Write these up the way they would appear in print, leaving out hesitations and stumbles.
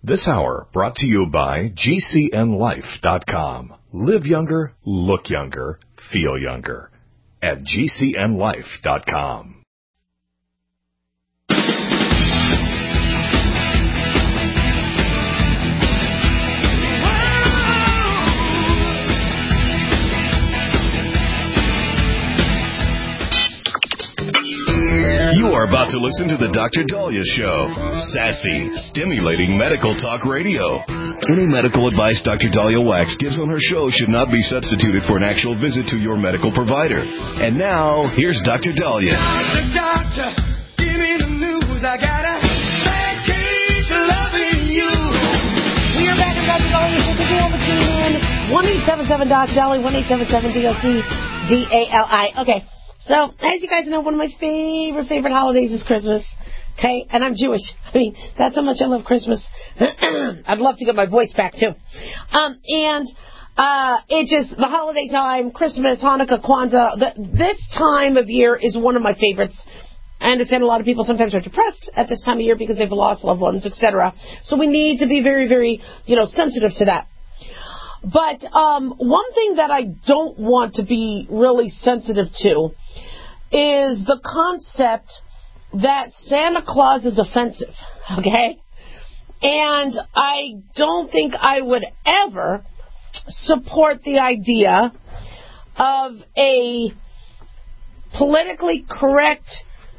This hour brought to you by GCNLife.com. Live younger, look younger, feel younger at GCNLife.com. You are about to listen to the Dr. Daliah Show. Sassy, stimulating medical talk radio. Any medical advice Dr. Daliah Wax gives on her show should not be substituted for an actual visit to your medical provider. And now, here's Dr. Daliah. Doctor, give me the news. I got a bad case of loving you. We are back at Dr. Daliah. So could you over to 1-877-DOC-DALI, 1-877-DOC-DALI. Okay. So, as you guys know, one of my favorite holidays is Christmas. Okay? And I'm Jewish. I mean, that's how much I love Christmas. I'd love to get my voice back, too. It just, the holiday time, Christmas, Hanukkah, Kwanzaa, this time of year is one of my favorites. I understand a lot of people sometimes are depressed at this time of year because they've lost loved ones, etc. So we need to be very, sensitive to that. But one thing that I don't want to be really sensitive to is the concept that Santa Claus is offensive, okay? And I don't think I would ever support the idea of a politically correct,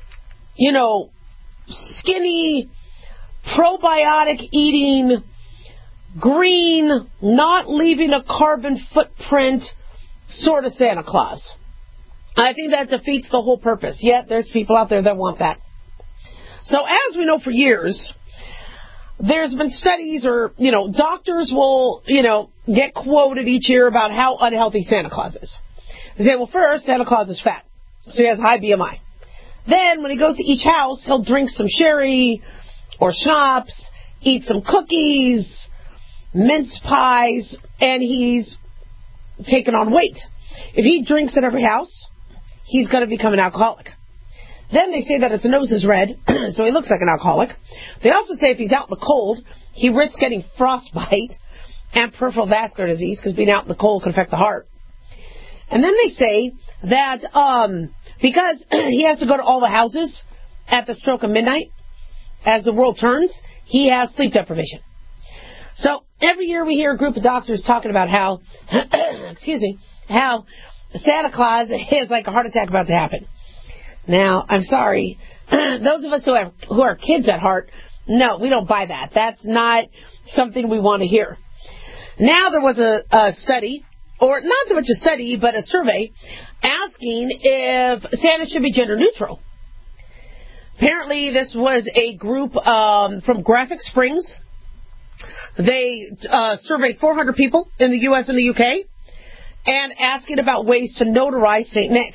skinny, probiotic eating, green, not leaving a carbon footprint sort of Santa Claus. I think that defeats the whole purpose. Yet there's people out there that want that. So as we know for years, there's been studies or, doctors will, get quoted each year about how unhealthy Santa Claus is. They say, well, first, Santa Claus is fat, so he has high BMI. Then when he goes to each house, he'll drink some sherry or schnapps, eat some cookies, mince pies, and he's taken on weight. If he drinks at every house, he's going to become an alcoholic. Then they say that his nose is red, so he looks like an alcoholic. They also say if he's out in the cold, he risks getting frostbite and peripheral vascular disease, because being out in the cold can affect the heart. And then they say that because he has to go to all the houses at the stroke of midnight, as the world turns, he has sleep deprivation. So every year we hear a group of doctors talking about how, how Santa Claus is like a heart attack about to happen. Now, I'm sorry, those of us who are kids at heart, no, we don't buy that. That's not something we want to hear. Now there was a study, or not so much a study, but a survey, asking if Santa should be gender neutral. Apparently this was a group from Graphic Springs. They surveyed 400 people in the U.S. and the U.K. and asking about ways to notarize St. Nick.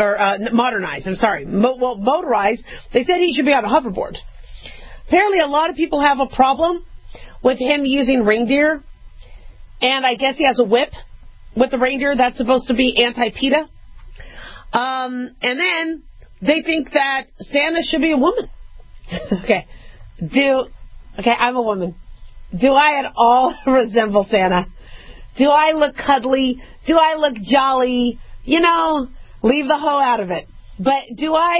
Motorize. They said he should be on a hoverboard. Apparently a lot of people have a problem with him using reindeer. And I guess he has a whip with the reindeer that's supposed to be anti-PETA. And then they think that Santa should be a woman. Okay, I'm a woman. Do I at all resemble Santa? Do I look cuddly? Do I look jolly? Leave the hoe out of it. But do I,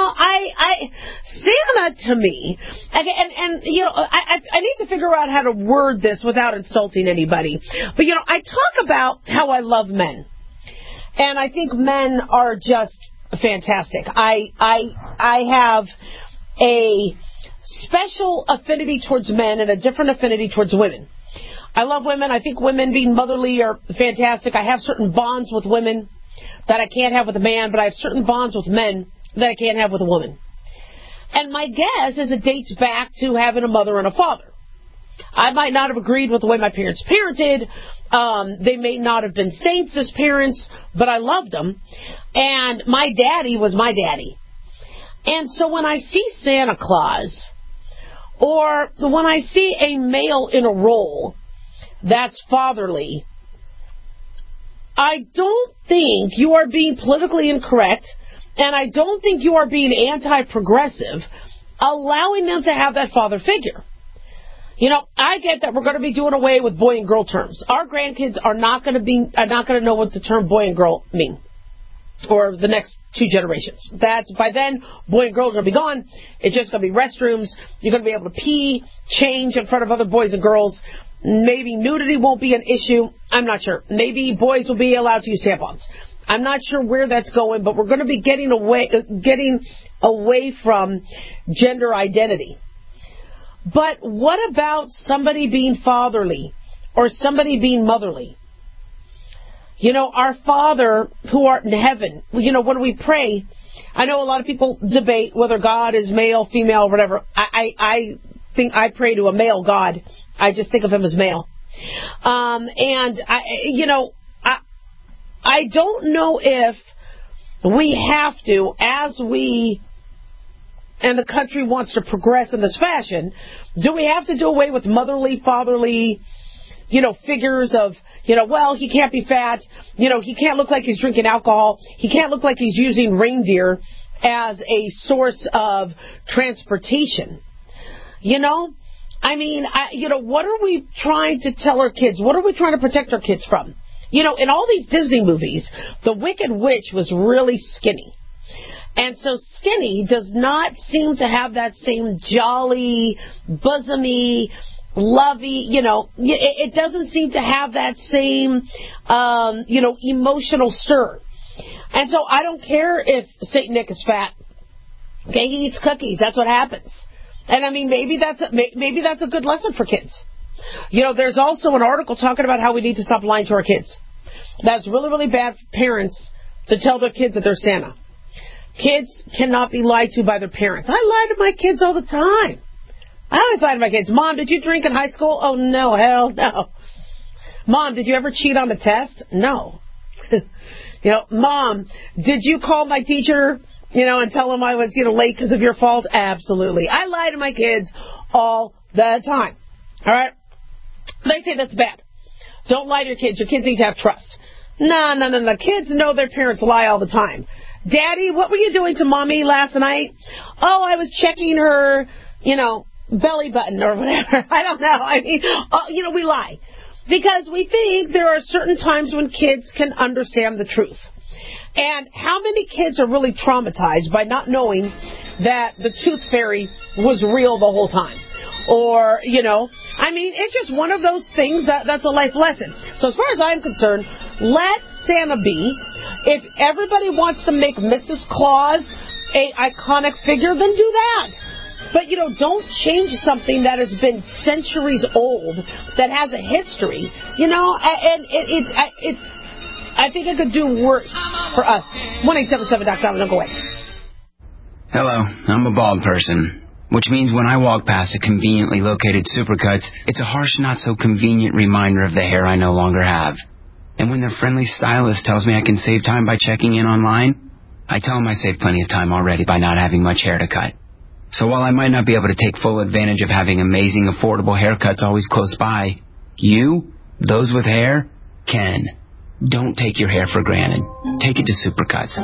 Santa to me, okay, and I need to figure out how to word this without insulting anybody. But, I talk about how I love men. And I think men are just fantastic. I have a special affinity towards men and a different affinity towards women. I love women. I think women being motherly are fantastic. I have certain bonds with women that I can't have with a man, but I have certain bonds with men that I can't have with a woman. And my guess is it dates back to having a mother and a father. I might not have agreed with the way my parents parented. They may not have been saints as parents, but I loved them. And my daddy was my daddy. And so when I see Santa Claus, or when I see a male in a role that's fatherly, I don't think you are being politically incorrect, and I don't think you are being anti-progressive, allowing them to have that father figure. You know, I get that we're going to be doing away with boy and girl terms. Our grandkids are not going to know what the term boy and girl mean, or the next 2 generations. That's by then, boy and girl are going to be gone. It's just going to be restrooms. You're going to be able to pee, change in front of other boys and girls. Maybe nudity won't be an issue. I'm not sure. Maybe boys will be allowed to use tampons. I'm not sure where that's going, but we're going to be getting away from gender identity. But what about somebody being fatherly or somebody being motherly? You know, our Father who art in heaven, you know, when we pray, I know a lot of people debate whether God is male, female, whatever. I think I pray to a male God. I just think of him as male. And I don't know if we have to, as we and the country wants to progress in this fashion, do we have to do away with motherly, fatherly, figures of, well, he can't be fat, he can't look like he's drinking alcohol, he can't look like he's using reindeer as a source of transportation. What are we trying to tell our kids? What are we trying to protect our kids from? In all these Disney movies, the Wicked Witch was really skinny. And so skinny does not seem to have that same jolly, bosomy, lovey, it doesn't seem to have that same, emotional stir. And so I don't care if St. Nick is fat. Okay, he eats cookies. That's what happens. And maybe that's a good lesson for kids. There's also an article talking about how we need to stop lying to our kids. That's really, really bad for parents to tell their kids that they're Santa. Kids cannot be lied to by their parents. I lie to my kids all the time. I always lie to my kids. Mom, did you drink in high school? Oh, no, hell no. Mom, did you ever cheat on the test? No. Mom, did you call my teacher, and tell him I was, late because of your fault? Absolutely. I lie to my kids all the time. All right? They say that's bad. Don't lie to your kids. Your kids need to have trust. No. Kids know their parents lie all the time. Daddy, what were you doing to Mommy last night? Oh, I was checking her, belly button or whatever. I don't know. We lie. Because we think there are certain times when kids can understand the truth. And how many kids are really traumatized by not knowing that the tooth fairy was real the whole time? Or, it's just one of those things that's a life lesson. So as far as I'm concerned, let Santa be. If everybody wants to make Mrs. Claus a iconic figure, then do that. But, don't change something that has been centuries old, that has a history, and I think it could do worse for us. 1-877-DOC-DOLLAR, don't go away. Hello, I'm a bald person, which means when I walk past a conveniently located Supercuts, it's a harsh, not-so-convenient reminder of the hair I no longer have. And when their friendly stylist tells me I can save time by checking in online, I tell them I saved plenty of time already by not having much hair to cut. So while I might not be able to take full advantage of having amazing, affordable haircuts always close by, you, those with hair, can. Don't take your hair for granted. Take it to Supercuts.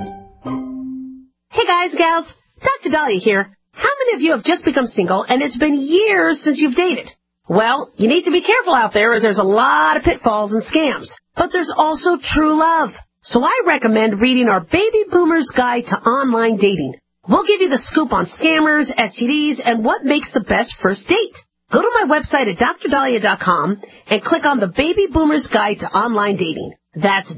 Hey guys, gals, Dr. Dahlia here. How many of you have just become single and it's been years since you've dated? Well, you need to be careful out there as there's a lot of pitfalls and scams. But there's also true love. So I recommend reading our Baby Boomer's Guide to Online Dating. We'll give you the scoop on scammers, STDs, and what makes the best first date. Go to my website at drdahlia.com and click on the Baby Boomer's Guide to Online Dating. That's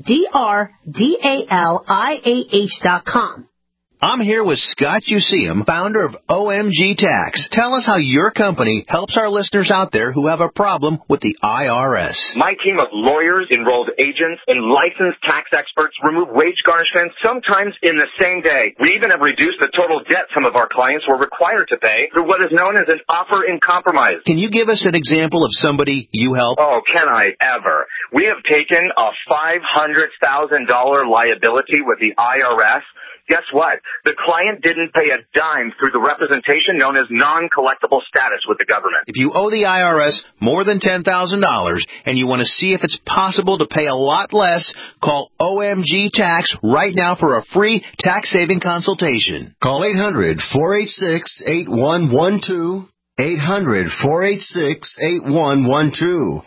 DRDALIAH.com. I'm here with Scott Useum, founder of OMG Tax. Tell us how your company helps our listeners out there who have a problem with the IRS. My team of lawyers, enrolled agents, and licensed tax experts remove wage garnishments sometimes in the same day. We even have reduced the total debt some of our clients were required to pay through what is known as an offer in compromise. Can you give us an example of somebody you help? Oh, can I ever? We have taken a $500,000 liability with the IRS. Guess what? The client didn't pay a dime through the representation known as non-collectible status with the government. If you owe the IRS more than $10,000 and you want to see if it's possible to pay a lot less, call OMG Tax right now for a free tax-saving consultation. Call 800-486-8112. 800-486-8112.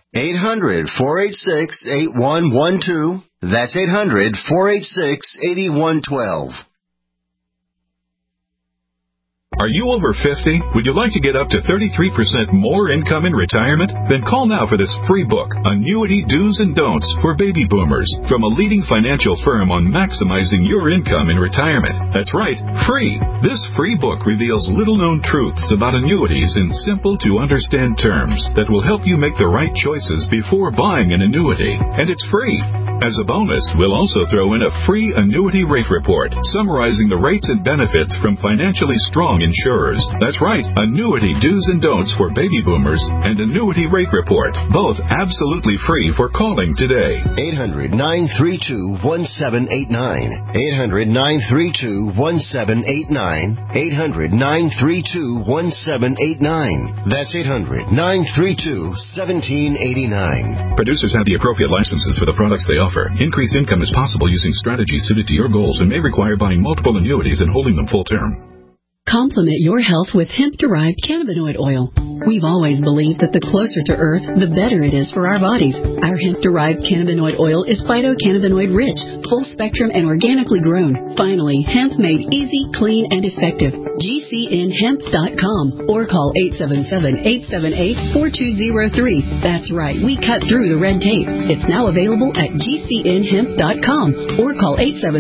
800-486-8112. That's 800-486-8112. Are you over 50? Would you like to get up to 33% more income in retirement? Then call now for this free book, Annuity Do's and Don'ts for Baby Boomers, from a leading financial firm on maximizing your income in retirement. That's right, free. This free book reveals little-known truths about annuities in simple-to-understand terms that will help you make the right choices before buying an annuity. And it's free. As a bonus, we'll also throw in a free annuity rate report summarizing the rates and benefits from financially strong insurers. That's right, Annuity Do's and Don'ts for Baby Boomers and Annuity Rate Report, both absolutely free for calling today. 800-932-1789. 800-932-1789. 800-932-1789. That's 800-932-1789. Producers have the appropriate licenses for the products they offer. Increased income is possible using strategies suited to your goals and may require buying multiple annuities and holding them full term. Complement your health with hemp-derived cannabinoid oil. We've always believed that the closer to Earth, the better it is for our bodies. Our hemp-derived cannabinoid oil is phytocannabinoid-rich, full-spectrum, and organically grown. Finally, hemp made easy, clean, and effective. GCNHemp.com or call 877-878-4203. That's right, we cut through the red tape. It's now available at GCNHemp.com or call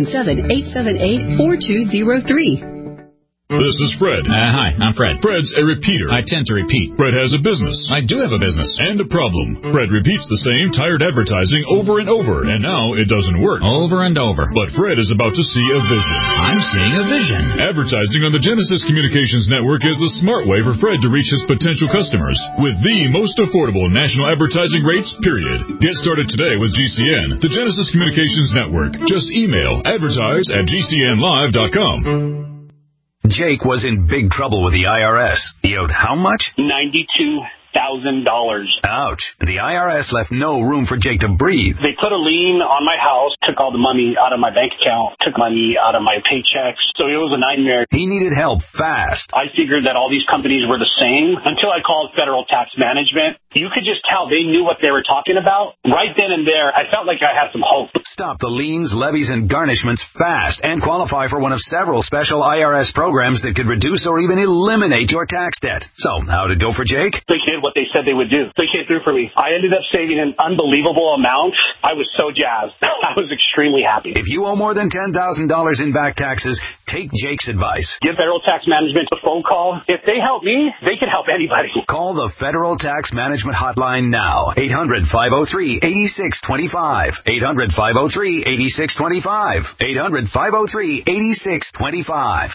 877-878-4203. This is Fred. Hi, I'm Fred. Fred's a repeater. I tend to repeat. Fred has a business. I do have a business. And a problem. Fred repeats the same tired advertising over and over, and now it doesn't work. Over and over. But Fred is about to see a vision. I'm seeing a vision. Advertising on the Genesis Communications Network is the smart way for Fred to reach his potential customers with the most affordable national advertising rates, period. Get started today with GCN, the Genesis Communications Network. Just email advertise@gcnlive.com. Jake was in big trouble with the IRS. He owed how much? $92,000. Ouch. The IRS left no room for Jake to breathe. They put a lien on my house, took all the money out of my bank account, took money out of my paychecks. So it was a nightmare. He needed help fast. I figured that all these companies were the same until I called Federal Tax Management. You could just tell they knew what they were talking about. Right then and there, I felt like I had some hope. Stop the liens, levies, and garnishments fast and qualify for one of several special IRS programs that could reduce or even eliminate your tax debt. So, how'd it go for Jake? They did what they said they would do. They came through for me. I ended up saving an unbelievable amount. I was so jazzed. I was extremely happy. If you owe more than $10,000 in back taxes, take Jake's advice. Give Federal Tax Management a phone call. If they help me, they can help anybody. Call the Federal Tax Management Hotline now. 800-503-8625. 800-503-8625. 800-503-8625.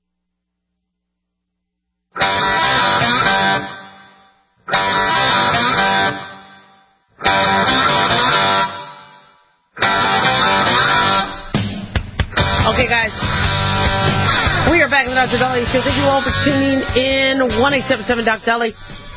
Okay, guys. We are back in the Dr. Dolly Show. Thank you all for tuning in. 1-877-DOC-DOLLY.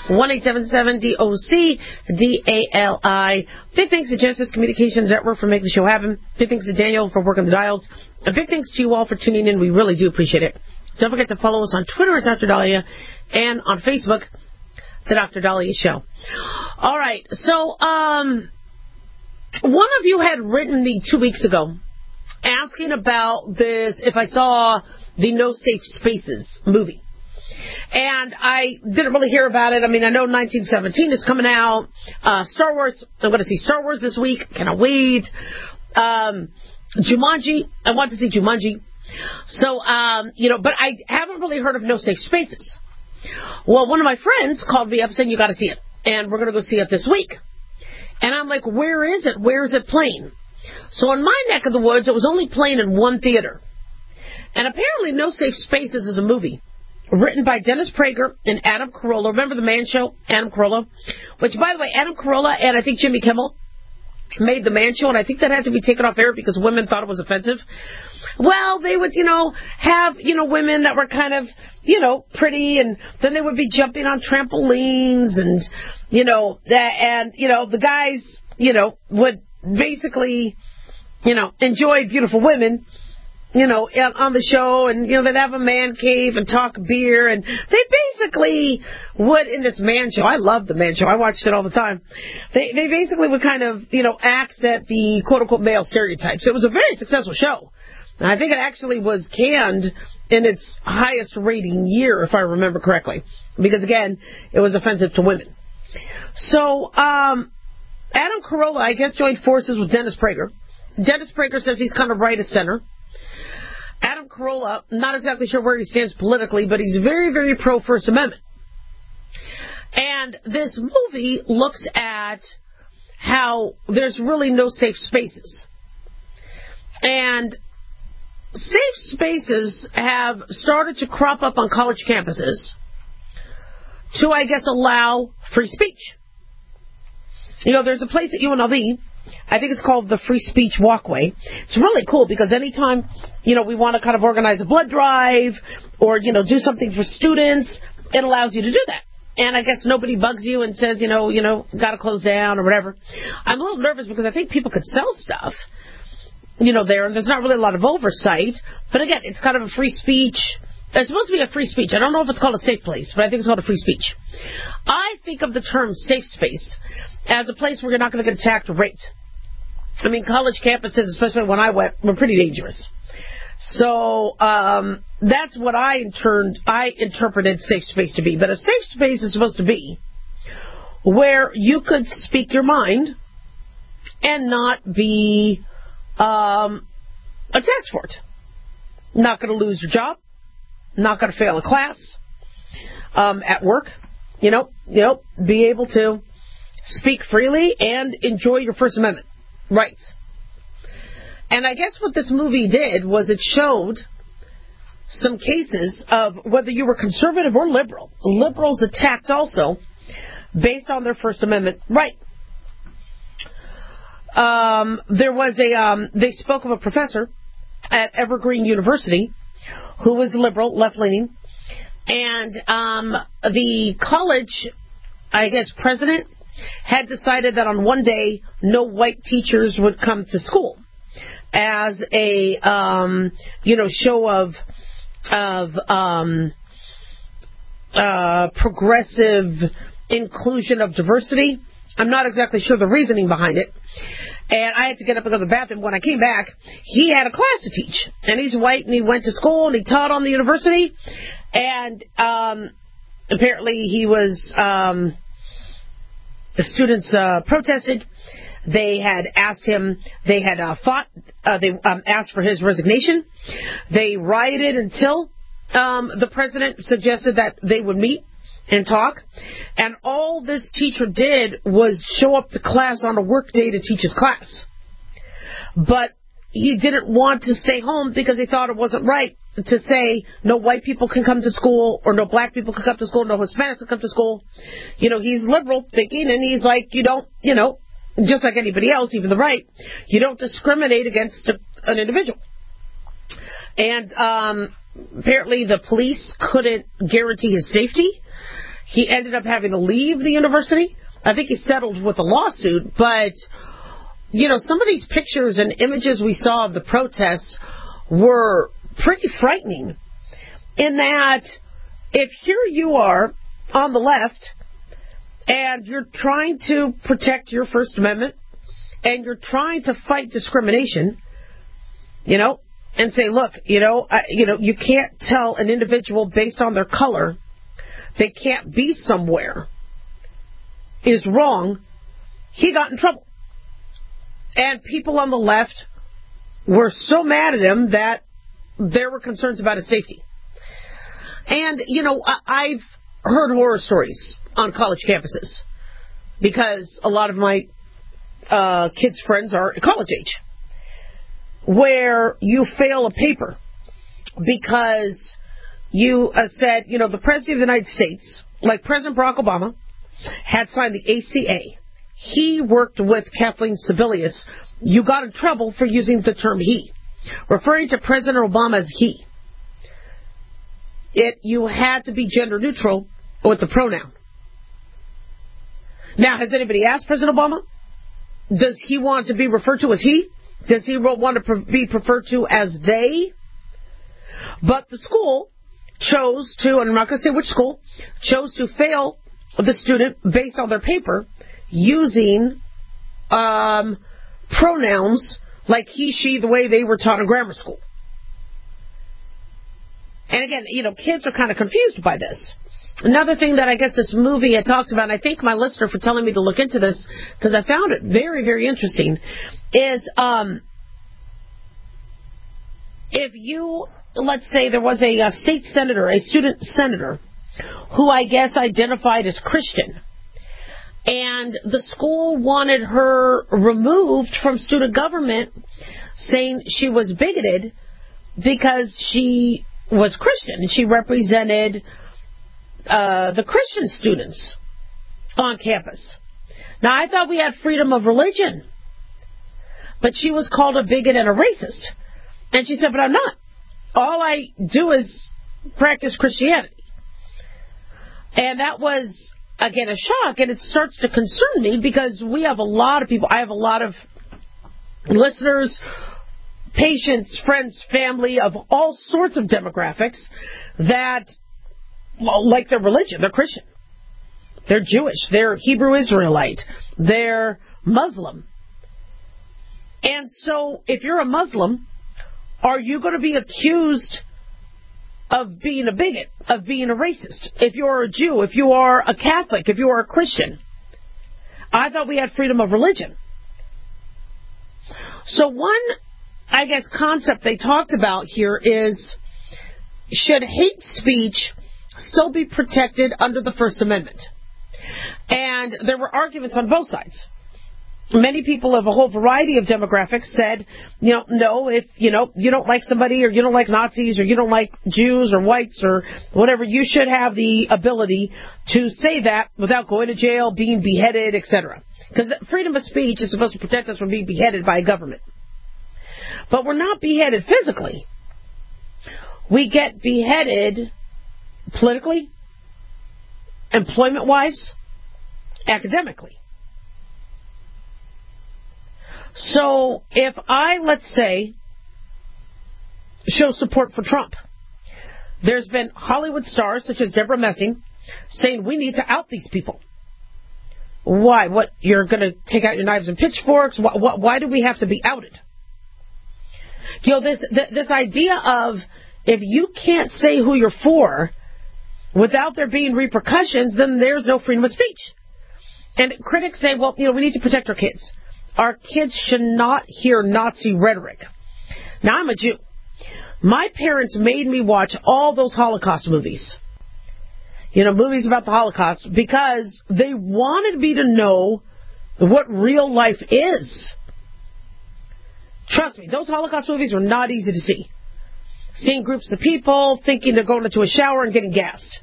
1-877-DOC-DALI. Big thanks to Genesis Communications Network for making the show happen. Big thanks to Daniel for working the dials. And big thanks to you all for tuning in. We really do appreciate it. Don't forget to follow us on Twitter at Dr. Dahlia and on Facebook, The Dr. Dahlia Show. All right. So, one of you had written me 2 weeks ago asking about this, if I saw the No Safe Spaces movie. And I didn't really hear about it. I mean, I know 1917 is coming out. Star Wars, I'm going to see Star Wars this week. Cannot wait. Jumanji, I want to see Jumanji. So, but I haven't really heard of No Safe Spaces. Well, one of my friends called me up saying, you got to see it. And we're going to go see it this week. And I'm like, where is it? Where is it playing? So in my neck of the woods, it was only playing in one theater. And apparently No Safe Spaces is a movie written by Dennis Prager and Adam Carolla. Remember The Man Show? Adam Carolla? Which, by the way, Adam Carolla and I think Jimmy Kimmel made The Man Show, and I think that had to be taken off air because women thought it was offensive. Well, they would, have, women that were kind of, pretty, and then they would be jumping on trampolines, and, the guys, would basically, enjoy beautiful women, on the show, and, they'd have a man cave and talk beer, and they basically would, in this man show, I loved the man show, I watched it all the time, they basically would kind of, accent the quote-unquote male stereotypes. It was a very successful show. And I think it actually was canned in its highest rating year, if I remember correctly, because, again, it was offensive to women. So, Adam Carolla, I guess, joined forces with Dennis Prager. Dennis Prager says he's kind of right of center. Adam Carolla, not exactly sure where he stands politically, but he's very, very pro-First Amendment. And this movie looks at how there's really no safe spaces. And safe spaces have started to crop up on college campuses to, I guess, allow free speech. There's a place at UNLV, I think it's called the Free Speech Walkway. It's really cool because anytime, we want to kind of organize a blood drive or, do something for students, it allows you to do that. And I guess nobody bugs you and says, got to close down or whatever. I'm a little nervous because I think people could sell stuff, there, and there's not really a lot of oversight. But again, it's kind of a free speech. It's supposed to be a free speech. I don't know if it's called a safe place, but I think it's called a free speech. I think of the term safe space as a place where you're not going to get attacked or raped. I mean, college campuses, especially when I went, were pretty dangerous. So that's what I interpreted safe space to be. But a safe space is supposed to be where you could speak your mind and not be attacked for it. Not going to lose your job. Not going to fail a class. At work, be able to speak freely and enjoy your First Amendment rights. And I guess what this movie did was it showed some cases of whether you were conservative or liberal. Liberals attacked also based on their First Amendment right. There was they spoke of a professor at Evergreen University who was liberal, left-leaning, and the college, I guess, president had decided that on one day no white teachers would come to school as a show of progressive inclusion of diversity. I'm not exactly sure the reasoning behind it. And I had to get up and go to the bathroom. When I came back, he had a class to teach. And he's white, and he went to school, and he taught on the university. And apparently he was, the students protested. They had asked him, they had asked for his resignation. They rioted until the president suggested that they would meet and talk. And all this teacher did was show up to class on a work day to teach his class. But he didn't want to stay home because he thought it wasn't right to say no white people can come to school or no black people can come to school, no Hispanics can come to school. He's liberal thinking, and he's like, you don't, just like anybody else, even the right, you don't discriminate against an individual. And apparently the police couldn't guarantee his safety. He ended up having to leave the university. I think he settled with a lawsuit, but, some of these pictures and images we saw of the protests were pretty frightening in that if here you are on the left and you're trying to protect your First Amendment and you're trying to fight discrimination, and say, look, you can't tell an individual based on their color they can't be somewhere is wrong, he got in trouble. And people on the left were so mad at him that there were concerns about his safety. And, I've heard horror stories on college campuses because a lot of my kids' friends are college age, where you fail a paper because you said, the President of the United States, like President Barack Obama, had signed the ACA. He worked with Kathleen Sebelius. You got in trouble for using the term he, referring to President Obama as he. You had to be gender neutral with the pronoun. Now, has anybody asked President Obama? Does he want to be referred to as he? Does he want to be referred to as they? But the school chose to, and I'm not going to say which school, chose to fail the student based on their paper using pronouns like he, she, the way they were taught in grammar school. And again, kids are kind of confused by this. Another thing that I guess this movie had talked about, and I thank my listener for telling me to look into this because I found it very, very interesting, is if you, let's say there was a state senator, a student senator, who I guess identified as Christian, and the school wanted her removed from student government, saying she was bigoted because she was Christian and she represented the Christian students on campus. Now, I thought we had freedom of religion, but she was called a bigot and a racist. And she said, but I'm not. All I do is practice Christianity. And that was, again, a shock, and it starts to concern me because we have a lot of people. I have a lot of listeners, patients, friends, family of all sorts of demographics that like their religion. They're Christian. They're Jewish. They're Hebrew Israelite. They're Muslim. And so if you're a Muslim, are you going to be accused of being a bigot, of being a racist? If you're a Jew, if you are a Catholic, if you are a Christian? I thought we had freedom of religion. So one, I guess, concept they talked about here is, should hate speech still be protected under the First Amendment? And there were arguments on both sides. Many people of a whole variety of demographics said, no, if, you don't like somebody, or you don't like Nazis, or you don't like Jews or whites or whatever, you should have the ability to say that without going to jail, being beheaded, etc. Because freedom of speech is supposed to protect us from being beheaded by a government. But we're not beheaded physically. We get beheaded politically, employment-wise, academically. So if I, let's say, show support for Trump, there's been Hollywood stars such as Deborah Messing saying we need to out these people. Why? What? You're going to take out your knives and pitchforks? Why do we have to be outed? This idea of if you can't say who you're for without there being repercussions, then there's no freedom of speech. And critics say, well, we need to protect our kids. Our kids should not hear Nazi rhetoric. Now, I'm a Jew. My parents made me watch all those Holocaust movies. Movies about the Holocaust, because they wanted me to know what real life is. Trust me, those Holocaust movies were not easy to see. Seeing groups of people thinking they're going into a shower and getting gassed.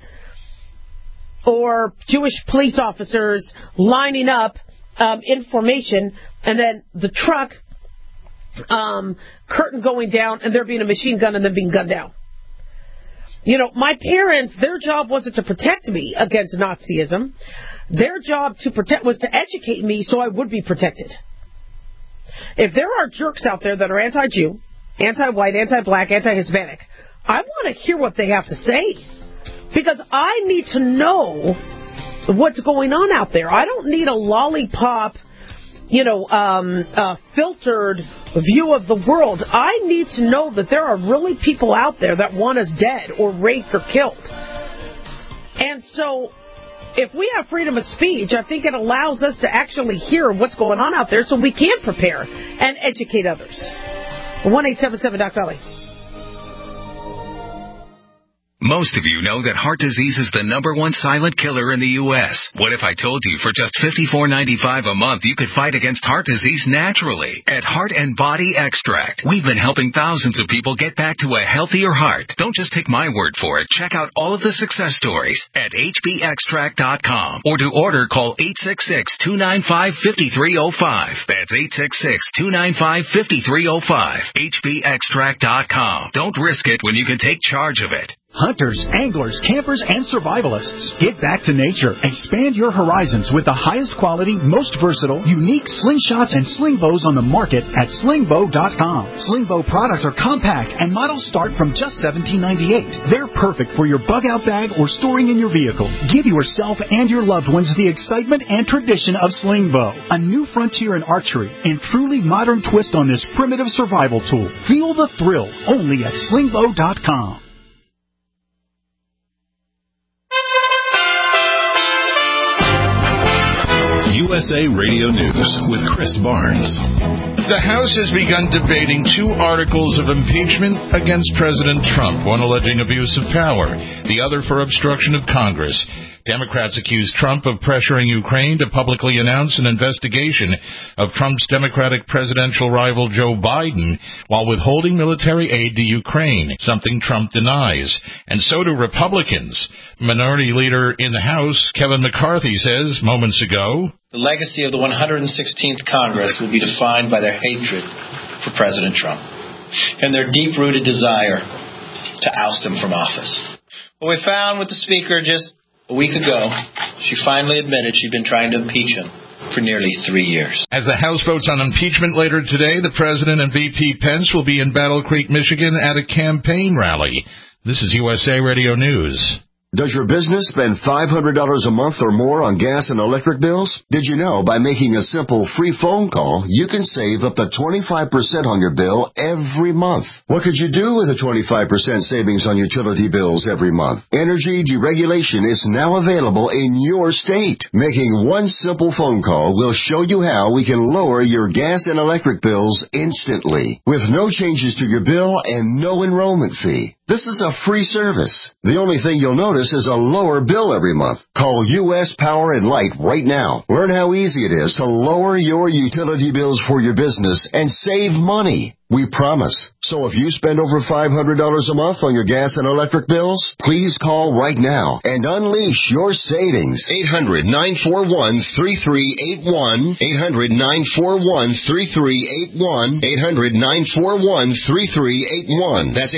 Or Jewish police officers lining up in formation, and then the truck curtain going down, and there being a machine gun and then being gunned down. My parents, their job wasn't to protect me against Nazism. Their job was to educate me so I would be protected. If there are jerks out there that are anti-Jew, anti-white, anti-black, anti-Hispanic, I want to hear what they have to say. Because I need to know what's going on out there. I don't need a lollipop, filtered view of the world. I need to know that there are really people out there that want us dead or raped or killed. And so, if we have freedom of speech, I think it allows us to actually hear what's going on out there so we can prepare and educate others. 1-877-DOC-DOLLY. Most of you know that heart disease is the #1 silent killer in the U.S. What if I told you for just $54.95 a month you could fight against heart disease naturally at Heart and Body Extract? We've been helping thousands of people get back to a healthier heart. Don't just take my word for it. Check out all of the success stories at hbextract.com, or to order, call 866-295-5305. That's 866-295-5305. hbextract.com. Don't risk it when you can take charge of it. Hunters, anglers, campers, and survivalists, get back to nature. Expand your horizons with the highest quality, most versatile, unique slingshots and sling bows on the market at slingbow.com. Slingbow products are compact and models start from just $17.98. They're perfect for your bug-out bag or storing in your vehicle. Give yourself and your loved ones the excitement and tradition of Slingbow, a new frontier in archery and truly modern twist on this primitive survival tool. Feel the thrill only at slingbow.com. USA Radio News with Chris Barnes. The House has begun debating two articles of impeachment against President Trump, one alleging abuse of power, the other for obstruction of Congress. Democrats accuse Trump of pressuring Ukraine to publicly announce an investigation of Trump's Democratic presidential rival Joe Biden while withholding military aid to Ukraine, something Trump denies. And so do Republicans. Minority Leader in the House, Kevin McCarthy, says moments ago, the legacy of the 116th Congress will be defined by their hatred for President Trump and their deep-rooted desire to oust him from office. What we found with the Speaker just a week ago, she finally admitted she'd been trying to impeach him for nearly 3 years. As the House votes on impeachment later today, the President and VP Pence will be in Battle Creek, Michigan at a campaign rally. This is USA Radio News. Does your business spend $500 a month or more on gas and electric bills? Did you know by making a simple free phone call, you can save up to 25% on your bill every month? What could you do with a 25% savings on utility bills every month? Energy deregulation is now available in your state. Making one simple phone call will show you how we can lower your gas and electric bills instantly, with no changes to your bill and no enrollment fee. This is a free service. The only thing you'll notice is a lower bill every month. Call U.S. Power and Light right now. Learn how easy it is to lower your utility bills for your business and save money. We promise. So if you spend over $500 a month on your gas and electric bills, please call right now and unleash your savings. 800-941-3381. 800-941-3381. 800-941-3381. That's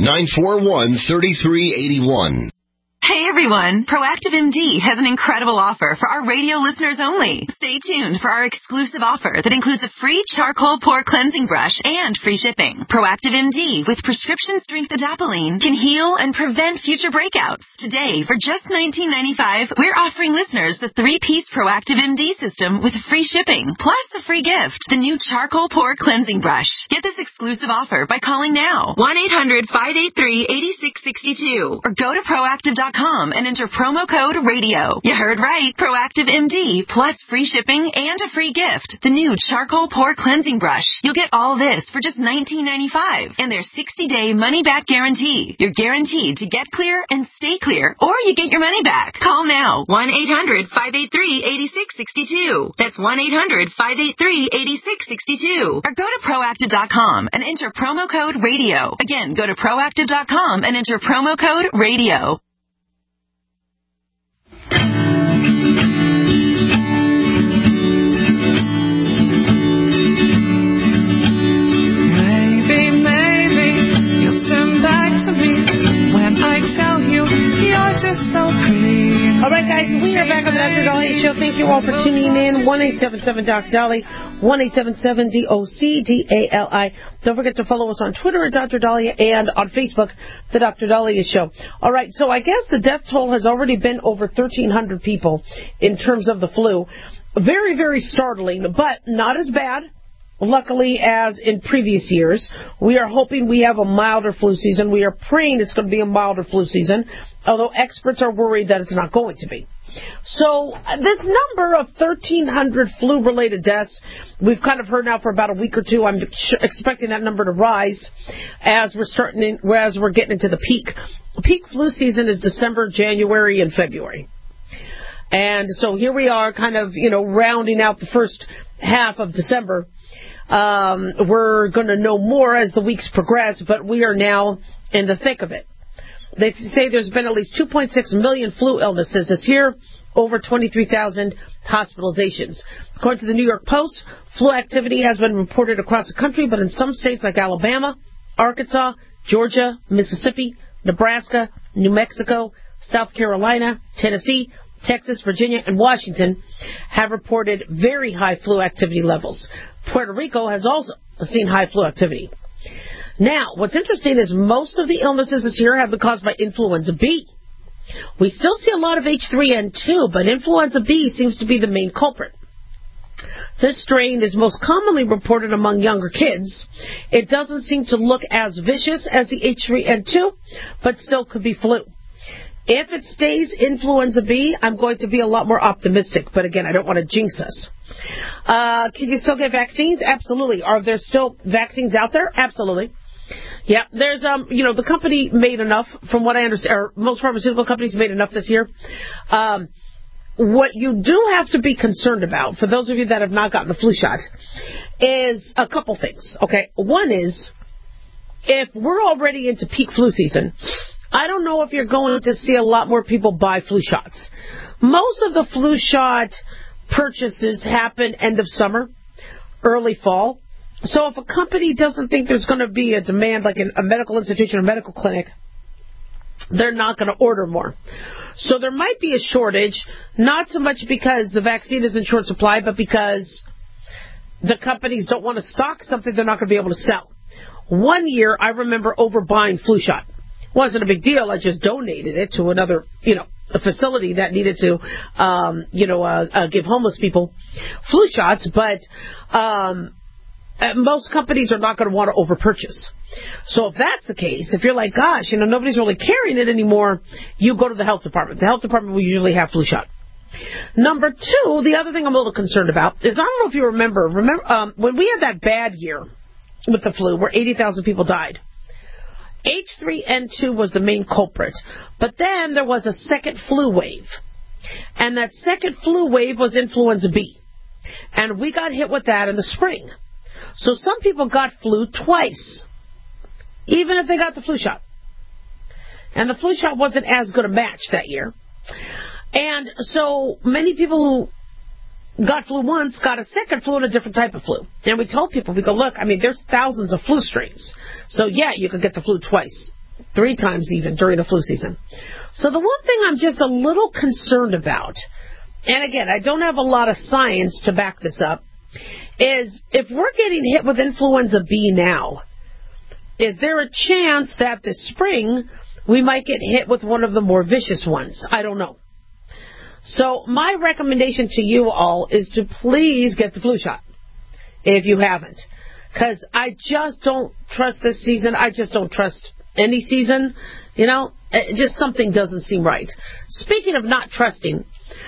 800-941-3381. Hey everyone, Proactive MD has an incredible offer for our radio listeners only. Stay tuned for our exclusive offer that includes a free charcoal pore cleansing brush and free shipping. Proactive MD with prescription strength adapalene can heal and prevent future breakouts. Today, for just $19.95, we're offering listeners the 3-piece Proactive MD system with free shipping, plus a free gift, the new charcoal pore cleansing brush. Get this exclusive offer by calling now, 1-800-583-8662, or go to Proactive.com and enter promo code RADIO. You heard right. Proactive MD plus free shipping and a free gift. The new charcoal pore cleansing brush. You'll get all this for just $19.95 and their 60-day money-back guarantee. You're guaranteed to get clear and stay clear, or you get your money back. Call now. 1-800-583-8662. That's 1-800-583-8662. Or go to Proactive.com and enter promo code RADIO. Again, go to Proactive.com and enter promo code RADIO. Maybe you'll turn back to me when I tell you you're just so pretty. All right, guys, we are back on the Dr. Dahlia Show. Thank you all for tuning in. 1-877-Dr. 1-877-DOC-DALI. Don't forget to follow us on Twitter at Dr. Dahlia and on Facebook, The Dr. Dahlia Show. All right, so I guess the death toll has already been over 1,300 people in terms of the flu. Very, very startling, but not as bad, luckily, as in previous years. We are hoping we have a milder flu season. We are praying it's going to be a milder flu season, although experts are worried that it's not going to be. So this number of 1,300 flu-related deaths, we've kind of heard now for about a week or two. I'm expecting that number to rise as we're getting into the peak. Peak flu season is December, January, and February. And so here we are kind of, rounding out the first half of December. We're going to know more as the weeks progress, but we are now in the thick of it. They say there's been at least 2.6 million flu illnesses this year, over 23,000 hospitalizations. According to the New York Post, flu activity has been reported across the country, but in some states like Alabama, Arkansas, Georgia, Mississippi, Nebraska, New Mexico, South Carolina, Tennessee, Texas, Virginia, and Washington have reported very high flu activity levels. Puerto Rico has also seen high flu activity. Now, what's interesting is most of the illnesses this year have been caused by influenza B. We still see a lot of H3N2, but influenza B seems to be the main culprit. This strain is most commonly reported among younger kids. It doesn't seem to look as vicious as the H3N2, but still could be flu. If it stays influenza B, I'm going to be a lot more optimistic. But again, I don't want to jinx us. Can you still get vaccines? Absolutely. Are there still vaccines out there? Absolutely. Yeah, there's, the company made enough, from what I understand, or most pharmaceutical companies made enough this year. What you do have to be concerned about, for those of you that have not gotten the flu shot, is a couple things. Okay, one is, if we're already into peak flu season, I don't know if you're going to see a lot more people buy flu shots. Most of the flu shot purchases happen end of summer, early fall. So if a company doesn't think there's going to be a demand, like in a medical institution or medical clinic, they're not going to order more. So there might be a shortage, not so much because the vaccine is in short supply, but because the companies don't want to stock something they're not going to be able to sell. One year, I remember overbuying flu shot. Wasn't a big deal. I just donated it to another, a facility that needed to, give homeless people flu shots. But most companies are not going to want to overpurchase. So if that's the case, if you're like, gosh, nobody's really carrying it anymore, you go to the health department. The health department will usually have flu shot. Number two, the other thing I'm a little concerned about is, I don't know if you remember when we had that bad year with the flu where 80,000 people died. H3N2 was the main culprit, but then there was a second flu wave, and that second flu wave was influenza B, and we got hit with that in the spring. So some people got flu twice, even if they got the flu shot, and the flu shot wasn't as good a match that year. And so many people who got flu once got a second flu and a different type of flu. And we told people, we go, look, there's thousands of flu strains. So, yeah, you could get the flu twice, 3 times even during the flu season. So the one thing I'm just a little concerned about, and again, I don't have a lot of science to back this up, is if we're getting hit with influenza B now, is there a chance that this spring we might get hit with one of the more vicious ones? I don't know. So my recommendation to you all is to please get the flu shot if you haven't. Because I just don't trust this season. I just don't trust any season. Just something doesn't seem right. Speaking of not trusting,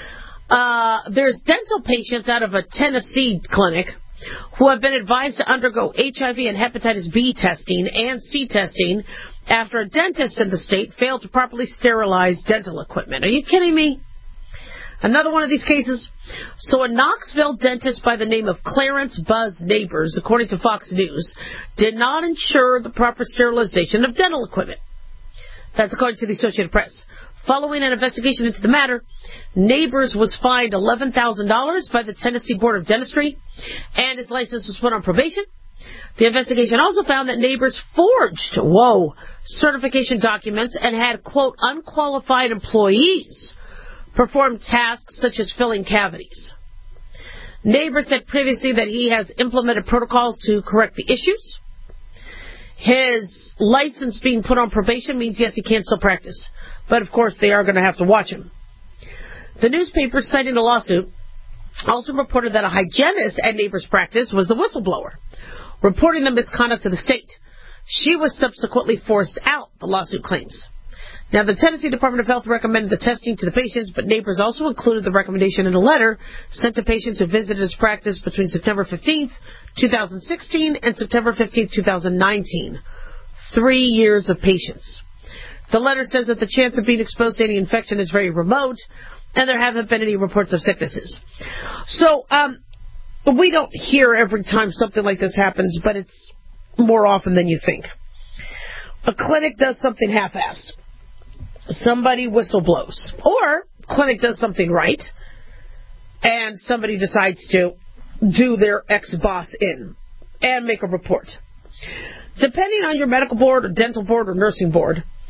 there's dental patients out of a Tennessee clinic who have been advised to undergo HIV and hepatitis B testing and C testing after a dentist in the state failed to properly sterilize dental equipment. Are you kidding me? Another one of these cases. So a Knoxville dentist by the name of Clarence Buzz Neighbors, according to Fox News, did not ensure the proper sterilization of dental equipment. That's according to the Associated Press. Following an investigation into the matter, Neighbors was fined $11,000 by the Tennessee Board of Dentistry, and his license was put on probation. The investigation also found that Neighbors forged, certification documents and had, quote, unqualified employees perform tasks such as filling cavities. Neighbors said previously that he has implemented protocols to correct the issues. His license being put on probation means, yes, he can still practice. But, of course, they are going to have to watch him. The newspaper, citing a lawsuit, also reported that a hygienist at Neighbors' practice was the whistleblower, reporting the misconduct to the state. She was subsequently forced out, the lawsuit claims. Now, the Tennessee Department of Health recommended the testing to the patients, but Neighbors also included the recommendation in a letter sent to patients who visited his practice between September 15th, 2016 and September 15th, 2019. 3 years of patients. The letter says that the chance of being exposed to any infection is very remote, and there haven't been any reports of sicknesses. So, we don't hear every time something like this happens, but it's more often than you think. A clinic does something half-assed. Somebody whistleblows. Or clinic does something right, and somebody decides to do their ex-boss in and make a report. Depending on your medical board or dental board or nursing board,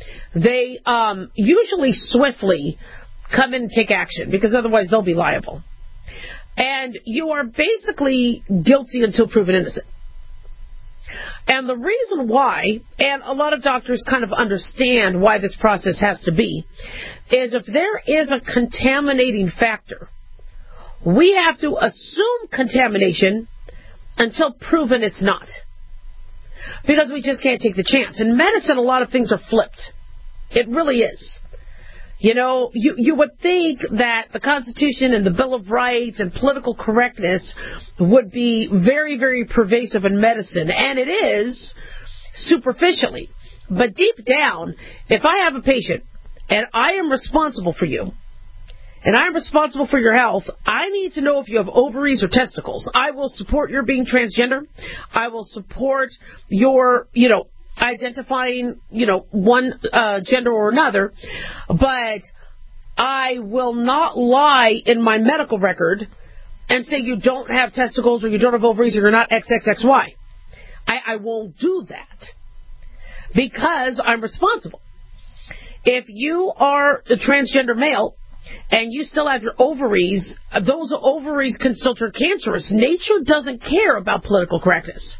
they usually swiftly come in and take action, because otherwise they'll be liable. And you are basically guilty until proven innocent. And the reason why, and a lot of doctors kind of understand why this process has to be, is if there is a contaminating factor, we have to assume contamination until proven it's not. Because we just can't take the chance. In medicine, a lot of things are flipped. It really is. You know, you would think that the Constitution and the Bill of Rights and political correctness would be very, very pervasive in medicine, and it is, superficially. But deep down, if I have a patient and I am responsible for you, and I'm responsible for your health, I need to know if you have ovaries or testicles. I will support your being transgender. I will support your, identifying, one gender or another, but I will not lie in my medical record and say you don't have testicles or you don't have ovaries or you're not XXXY. I won't do that because I'm responsible. If you are a transgender male and you still have your ovaries, those ovaries can still turn cancerous. Nature doesn't care about political correctness.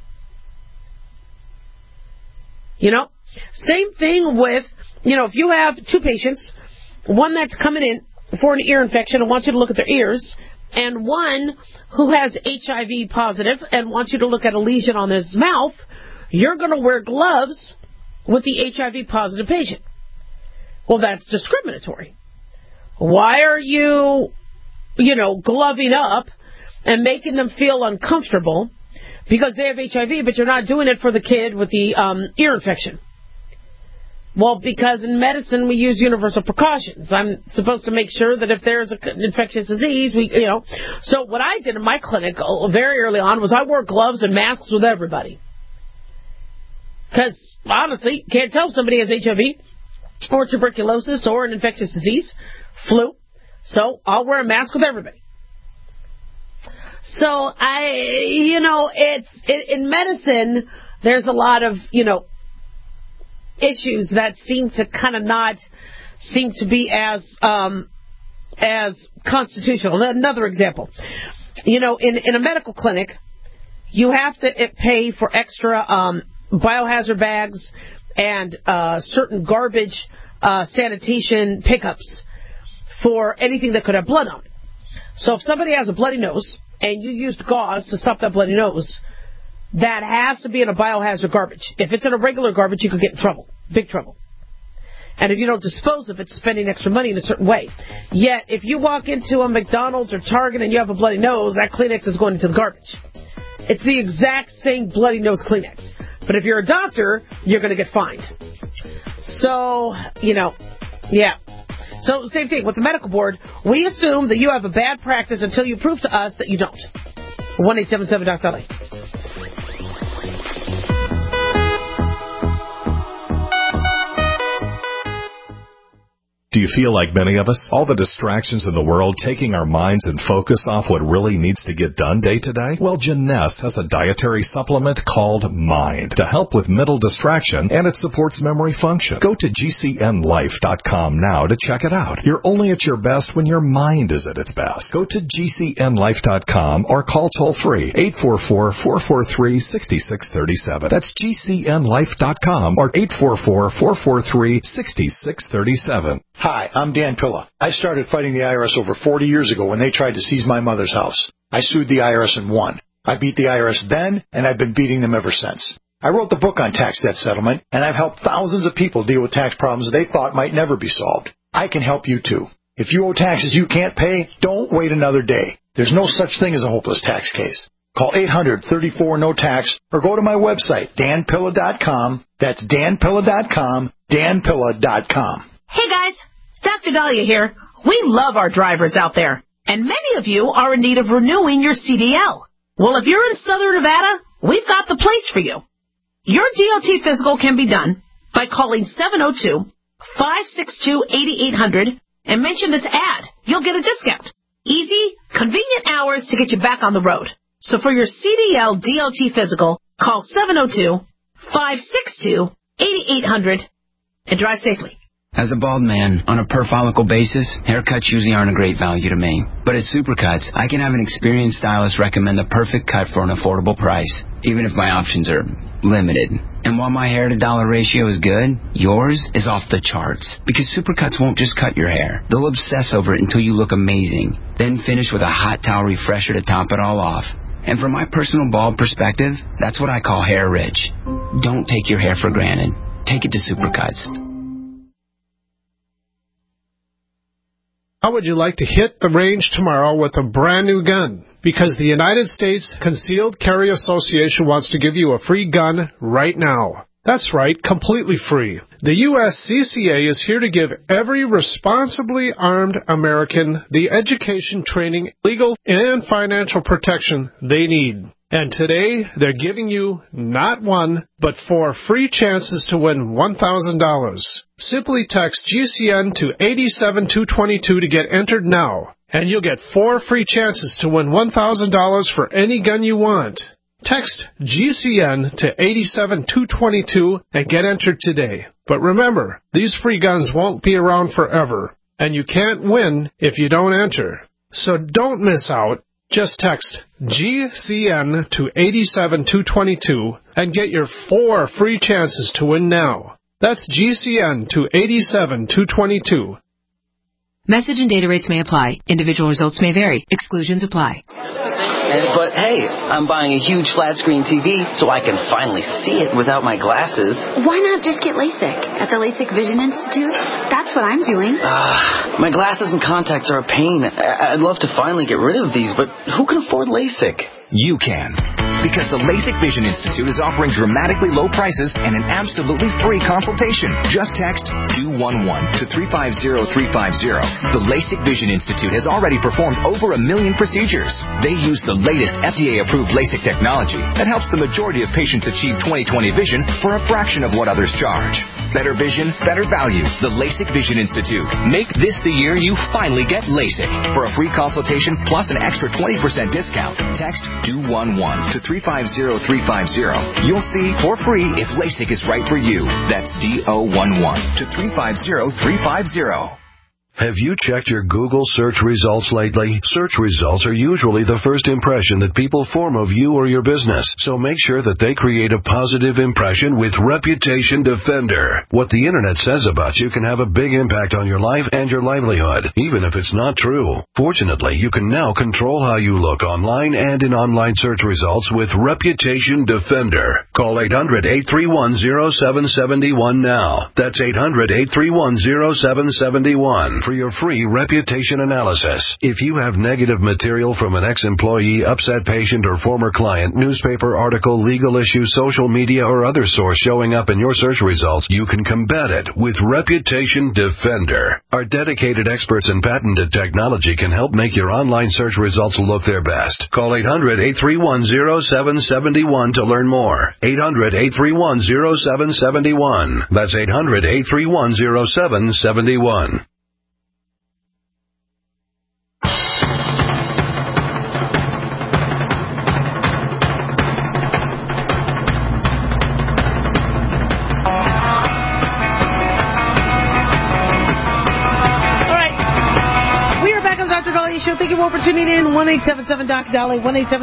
Same thing with, if you have two patients, one that's coming in for an ear infection and wants you to look at their ears, and one who has HIV positive and wants you to look at a lesion on his mouth, you're going to wear gloves with the HIV positive patient. Well, that's discriminatory. Why are you, gloving up and making them feel uncomfortable because they have HIV, but you're not doing it for the kid with the ear infection? Well, because in medicine we use universal precautions. I'm supposed to make sure that if there's an infectious disease, So what I did in my clinic very early on was I wore gloves and masks with everybody. Because, honestly, can't tell if somebody has HIV or tuberculosis or an infectious disease, flu. So I'll wear a mask with everybody. So in medicine, there's a lot of, issues that seem to kind of not seem to be as constitutional. Another example, in a medical clinic, you have to pay for extra biohazard bags and certain garbage sanitation pickups for anything that could have blood on it. So if somebody has a bloody nose and you used gauze to stop that bloody nose, that has to be in a biohazard garbage. If it's in a regular garbage, you could get in trouble, big trouble. And if you don't dispose of it, spending extra money in a certain way. Yet, if you walk into a McDonald's or Target and you have a bloody nose, that Kleenex is going into the garbage. It's the exact same bloody nose Kleenex. But if you're a doctor, you're going to get fined. So, yeah. So, same thing with the medical board. We assume that you have a bad practice until you prove to us that you don't. 1-877-DOC-LA. Do you feel like many of us? All the distractions in the world taking our minds and focus off what really needs to get done day to day? Well, Jeunesse has a dietary supplement called Mind to help with mental distraction, and it supports memory function. Go to GCNLife.com now to check it out. You're only at your best when your mind is at its best. Go to GCNLife.com or call toll-free 844-443-6637. That's GCNLife.com or 844-443-6637. Hi, I'm Dan Pilla. I started fighting the IRS over 40 years ago when they tried to seize my mother's house. I sued the IRS and won. I beat the IRS then, and I've been beating them ever since. I wrote the book on tax debt settlement, and I've helped thousands of people deal with tax problems they thought might never be solved. I can help you too. If you owe taxes you can't pay, don't wait another day. There's no such thing as a hopeless tax case. Call 800-34-NO-TAX or go to my website, danpilla.com. That's danpilla.com, danpilla.com. Hey guys, Dr. Dahlia here. We love our drivers out there, and many of you are in need of renewing your CDL. Well, if you're in Southern Nevada, we've got the place for you. Your DOT physical can be done by calling 702-562-8800 and mention this ad. You'll get a discount. Easy, convenient hours to get you back on the road. So for your CDL DOT physical, call 702-562-8800 and drive safely. As a bald man, on a per-follicle basis, haircuts usually aren't a great value to me. But at Supercuts, I can have an experienced stylist recommend the perfect cut for an affordable price, even if my options are limited. And while my hair-to-dollar ratio is good, yours is off the charts. Because Supercuts won't just cut your hair. They'll obsess over it until you look amazing. Then finish with a hot towel refresher to top it all off. And from my personal bald perspective, that's what I call hair rich. Don't take your hair for granted. Take it to Supercuts. How would you like to hit the range tomorrow with a brand new gun? Because the United States Concealed Carry Association wants to give you a free gun right now. That's right, completely free. The USCCA is here to give every responsibly armed American the education, training, legal, and financial protection they need. And today, they're giving you not one, but 4 free chances to win $1,000. Simply text GCN to 87222 to get entered now, and you'll get 4 free chances to win $1,000 for any gun you want. Text GCN to 87222 and get entered today. But remember, these free guns won't be around forever, and you can't win if you don't enter. So don't miss out. Just text GCN to 87222 and get your 4 free chances to win now. That's GCN to 87222. Message and data rates may apply. Individual results may vary. Exclusions apply. But hey, I'm buying a huge flat-screen TV so I can finally see it without my glasses. Why not just get LASIK at the LASIK Vision Institute? That's what I'm doing. My glasses and contacts are a pain. I'd love to finally get rid of these, but who can afford LASIK? You can. Because the LASIK Vision Institute is offering dramatically low prices and an absolutely free consultation. Just text 211 to 350350. The LASIK Vision Institute has already performed over 1 million procedures. They use the latest FDA-approved LASIK technology that helps the majority of patients achieve 20/20 vision for a fraction of what others charge. Better vision, better value. The LASIK Vision Institute. Make this the year you finally get LASIK. For a free consultation plus an extra 20% discount, text 211 to 350350. You'll see for free if LASIK is right for you. That's D-O-11 to 350350. Have you checked your Google search results lately? Search results are usually the first impression that people form of you or your business, so make sure that they create a positive impression with Reputation Defender. What the internet says about you can have a big impact on your life and your livelihood, even if it's not true. Fortunately, you can now control how you look online and in online search results with Reputation Defender. Call 800-831-0771 now. That's 800-831-0771. For your free reputation analysis. If you have negative material from an ex-employee, upset patient, or former client, newspaper article, legal issue, social media, or other source showing up in your search results, you can combat it with Reputation Defender. Our dedicated experts in patented technology can help make your online search results look their best. Call 800-831-0771 to learn more. 800-831-0771. That's 800-831-0771. Show. Thank you all for tuning in. 1-877-Doc-Dolly,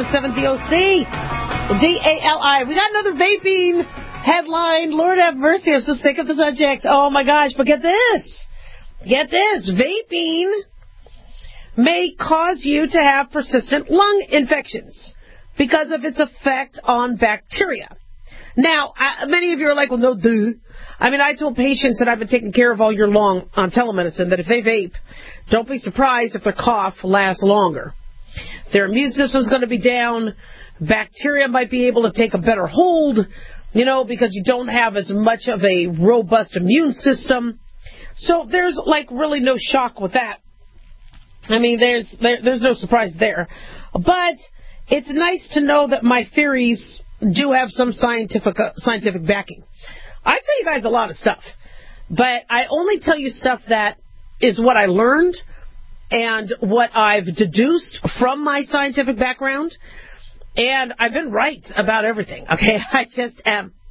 1-877-DOC-DALI. We got another vaping headline. Lord have mercy. I'm so sick of the subject. Oh, my gosh. But get this. Get this. Vaping may cause you to have persistent lung infections because of its effect on bacteria. Now, many of you are like, well, no, duh. I mean, I told patients that I've been taking care of all year long on telemedicine that if they vape, don't be surprised if their cough lasts longer. Their immune system's going to be down. Bacteria might be able to take a better hold, because you don't have as much of a robust immune system. So there's, really no shock with that. I mean, there's no surprise there. But it's nice to know that my theories do have some scientific backing. I tell you guys a lot of stuff, but I only tell you stuff that is what I learned and what I've deduced from my scientific background, and I've been right about everything, okay? I just am.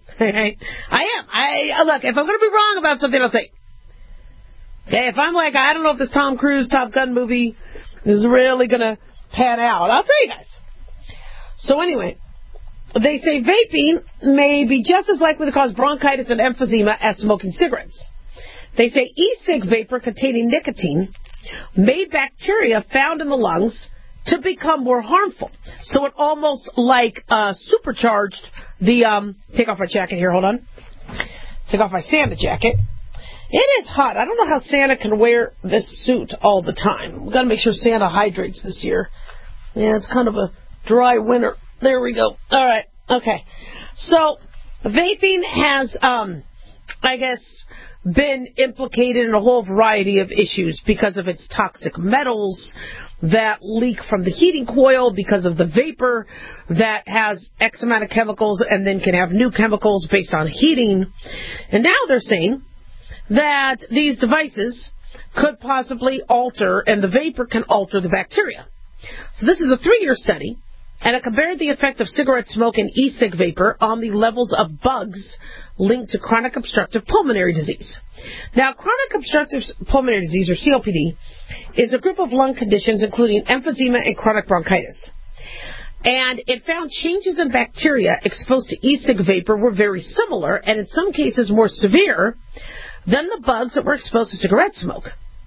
I am. Look, if I'm going to be wrong about something, I'll say. Okay, if I'm like, I don't know if this Tom Cruise Top Gun movie is really going to pan out, I'll tell you guys. So anyway, they say vaping may be just as likely to cause bronchitis and emphysema as smoking cigarettes. They say e-cig vapor containing nicotine made bacteria found in the lungs to become more harmful. So it almost like supercharged the, take off my jacket here, hold on. Take off my Santa jacket. It is hot. I don't know how Santa can wear this suit all the time. We've got to make sure Santa hydrates this year. Yeah, it's kind of a dry winter. There we go. All right. Okay. So vaping has, I guess, been implicated in a whole variety of issues because of its toxic metals that leak from the heating coil, because of the vapor that has X amount of chemicals and then can have new chemicals based on heating. And now they're saying that these devices could possibly alter, and the vapor can alter the bacteria. So this is a 3-year study, and it compared the effect of cigarette smoke and e-cig vapor on the levels of bugs linked to chronic obstructive pulmonary disease. Now, chronic obstructive pulmonary disease, or COPD, is a group of lung conditions including emphysema and chronic bronchitis. And it found changes in bacteria exposed to e-cig vapor were very similar, and in some cases more severe than the bugs that were exposed to cigarette smoke.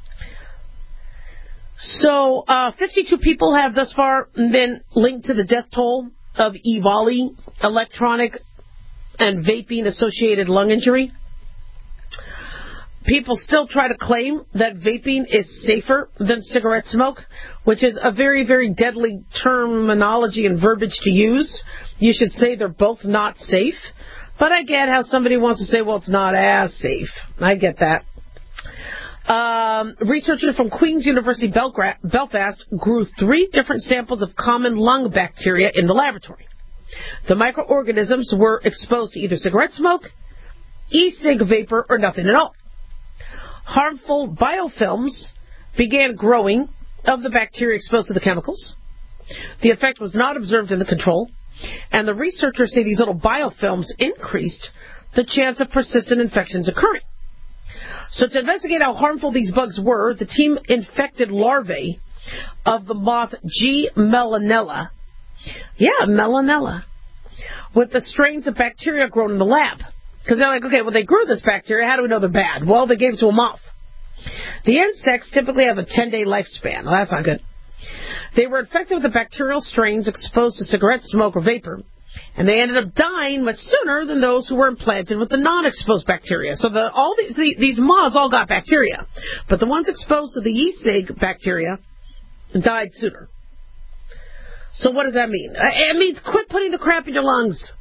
So 52 people have thus far been linked to the death toll of EVALI, electronic and vaping-associated lung injury. People still try to claim that vaping is safer than cigarette smoke, which is a very, very deadly terminology and verbiage to use. You should say they're both not safe. But I get how somebody wants to say, well, it's not as safe. I get that. Researchers from Queen's University Belfast grew 3 different samples of common lung bacteria in the laboratory. The microorganisms were exposed to either cigarette smoke, e-cig vapor, or nothing at all. Harmful biofilms began growing of the bacteria exposed to the chemicals. The effect was not observed in the control, and the researchers say these little biofilms increased the chance of persistent infections occurring. So to investigate how harmful these bugs were, the team infected larvae of the moth G. melanella. Yeah, melanella. With the strains of bacteria grown in the lab. Because they're like, okay, well, they grew this bacteria. How do we know they're bad? Well, they gave it to a moth. The insects typically have a 10-day lifespan. Well, that's not good. They were infected with the bacterial strains exposed to cigarette smoke or vapor, and they ended up dying much sooner than those who were implanted with the non-exposed bacteria. So these moths all got bacteria, but the ones exposed to the e-cig bacteria died sooner. So what does that mean? It means quit putting the crap in your lungs.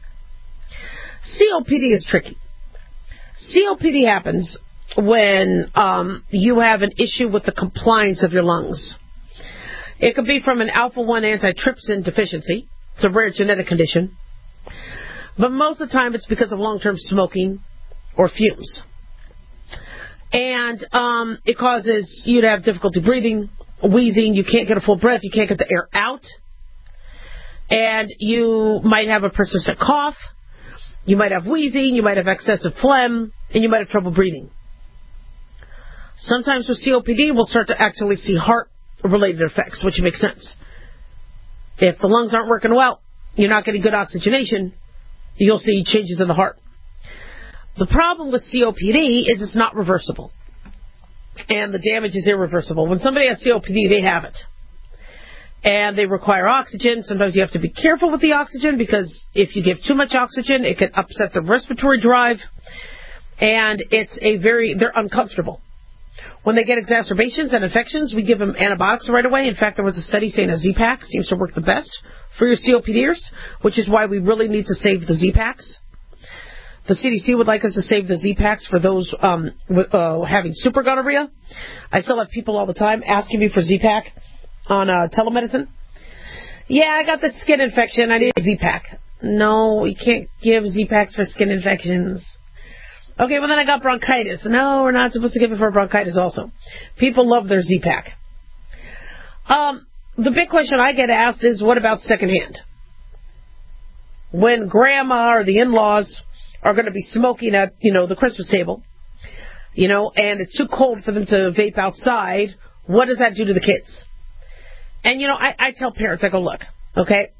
COPD is tricky. COPD happens when you have an issue with the compliance of your lungs. It could be from an alpha-1 antitrypsin deficiency. It's a rare genetic condition. But most of the time it's because of long-term smoking or fumes. And it causes you to have difficulty breathing, wheezing, you can't get a full breath, you can't get the air out. And you might have a persistent cough, you might have wheezing, you might have excessive phlegm, and you might have trouble breathing. Sometimes with COPD, we'll start to actually see heart-related effects, which makes sense. If the lungs aren't working well, you're not getting good oxygenation, you'll see changes in the heart. The problem with COPD is it's not reversible. And the damage is irreversible. When somebody has COPD, they have it. And they require oxygen. Sometimes you have to be careful with the oxygen because if you give too much oxygen, it can upset the respiratory drive. And they're uncomfortable. When they get exacerbations and infections, we give them antibiotics right away. In fact, there was a study saying a Z-Pak seems to work the best for your COPDers, which is why we really need to save the Z-Paks. The CDC would like us to save the Z-Paks for those having super gonorrhea. I still have people all the time asking me for Z-Pak on telemedicine. Yeah, I got the skin infection. I need a Z-Pak. No, you can't give Z-Paks for skin infections. Okay, well then I got bronchitis. No, we're not supposed to give it for bronchitis also. People love their Z-Pak. The big question I get asked is, what about secondhand? When grandma or the in-laws are going to be smoking at, the Christmas table, and it's too cold for them to vape outside, what does that do to the kids? And, I tell parents, I go, look, okay,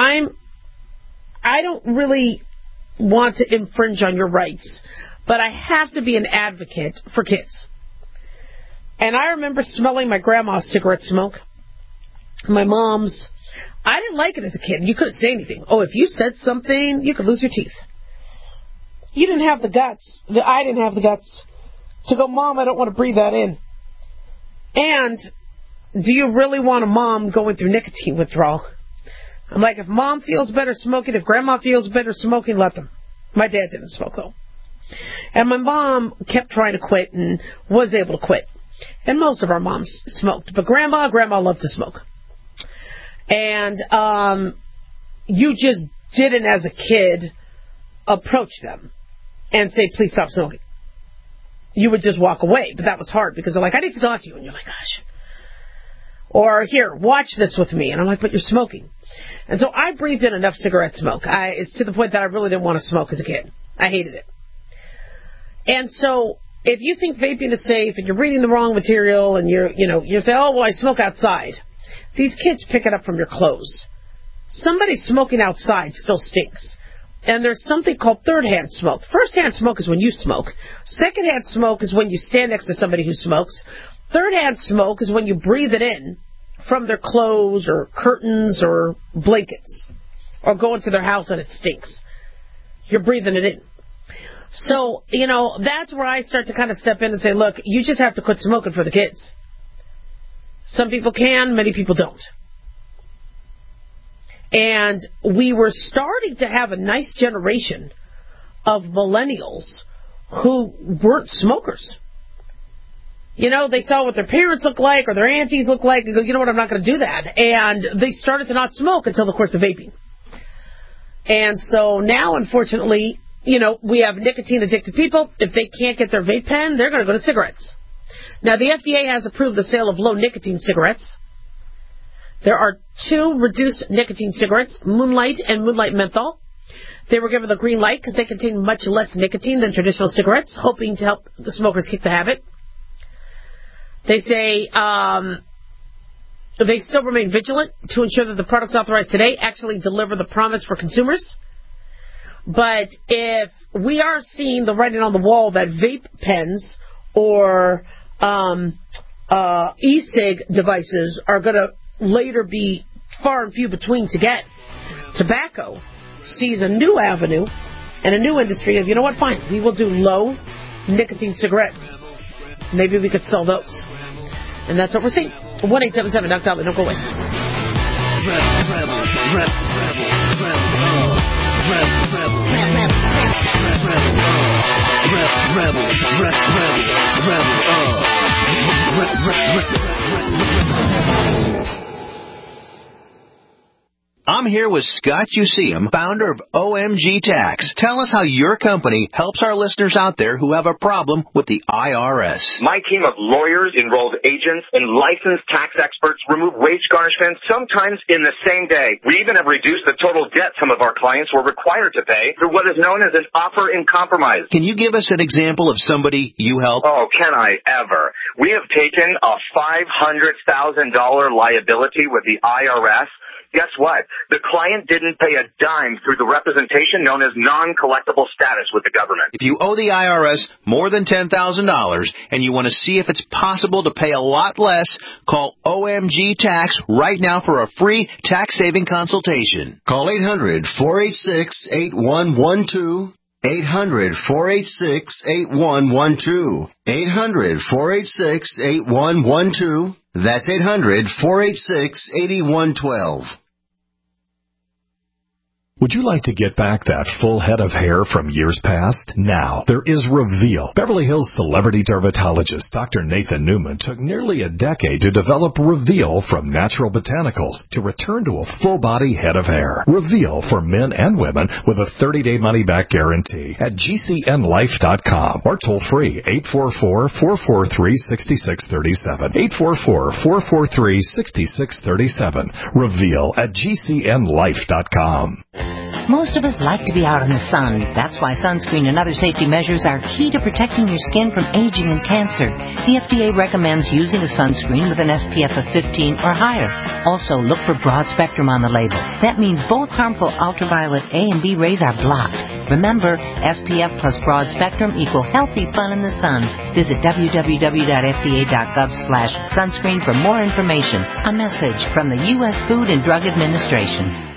I don't really want to infringe on your rights, but I have to be an advocate for kids. And I remember smelling my grandma's cigarette smoke, my mom's. I didn't like it as a kid. You couldn't say anything. Oh, if you said something, you could lose your teeth. You didn't have the guts. I didn't have the guts to go, Mom, I don't want to breathe that in. And do you really want a mom going through nicotine withdrawal? I'm like, if Mom feels better smoking, if Grandma feels better smoking, let them. My dad didn't smoke, though. And my mom kept trying to quit and was able to quit. And most of our moms smoked. But Grandma loved to smoke. And you just didn't, as a kid, approach them and say, please stop smoking. You would just walk away. But that was hard because they're like, I need to talk to you. And you're like, gosh. Or, here, watch this with me. And I'm like, but you're smoking. And so I breathed in enough cigarette smoke. It's to the point that I really didn't want to smoke as a kid. I hated it. And so if you think vaping is safe and you're reading the wrong material and you say, oh, well, I smoke outside. These kids pick it up from your clothes. Somebody smoking outside still stinks. And there's something called third-hand smoke. First-hand smoke is when you smoke. Second-hand smoke is when you stand next to somebody who smokes. Third-hand smoke is when you breathe it in from their clothes or curtains or blankets or go into their house and it stinks. You're breathing it in. So, that's where I start to kind of step in and say, look, you just have to quit smoking for the kids. Some people can, many people don't. And we were starting to have a nice generation of millennials who weren't smokers. They saw what their parents look like or their aunties look like and go, you know what, I'm not going to do that. And they started to not smoke until, of course, the vaping. And so now, unfortunately, we have nicotine-addicted people. If they can't get their vape pen, they're going to go to cigarettes. Now, the FDA has approved the sale of low-nicotine cigarettes. There are 2 reduced nicotine cigarettes, Moonlight and Moonlight Menthol. They were given the green light because they contain much less nicotine than traditional cigarettes, hoping to help the smokers kick the habit. They say they still remain vigilant to ensure that the products authorized today actually deliver the promise for consumers. But if we are seeing the writing on the wall that vape pens or e-cig devices are going to later be far and few between to get, tobacco sees a new avenue and a new industry of, you know what, fine, we will do low nicotine cigarettes. Maybe we could sell those. And that's what we're seeing. 1-877 Doc Dolly. Don't go away. I'm here with Scott Useum, founder of OMG Tax. Tell us how your company helps our listeners out there who have a problem with the IRS. My team of lawyers, enrolled agents, and licensed tax experts remove wage garnishments sometimes in the same day. We even have reduced the total debt some of our clients were required to pay through what is known as an offer in compromise. Can you give us an example of somebody you help? Oh, can I ever? We have taken a $500,000 liability with the IRS. Guess what? The client didn't pay a dime through the representation known as non-collectible status with the government. If you owe the IRS more than $10,000 and you want to see if it's possible to pay a lot less, call OMG Tax right now for a free tax-saving consultation. Call 800-486-8112. 800-486-8112. 800-486-8112. That's 800-486-8112. Would you like to get back that full head of hair from years past? Now, there is Reveal. Beverly Hills celebrity dermatologist Dr. Nathan Newman took nearly a decade to develop Reveal from natural botanicals to return to a full-body head of hair. Reveal for men and women with a 30-day money-back guarantee at GCNlife.com or toll-free 844-443-6637. 844-443-6637. Reveal at GCNlife.com. Most of us like to be out in the sun. That's why sunscreen and other safety measures are key to protecting your skin from aging and cancer. The FDA recommends using a sunscreen with an SPF of 15 or higher. Also, look for broad spectrum on the label. That means both harmful ultraviolet A and B rays are blocked. Remember, SPF plus broad spectrum equal healthy fun in the sun. Visit www.fda.gov/sunscreen for more information. A message from the U.S. Food and Drug Administration.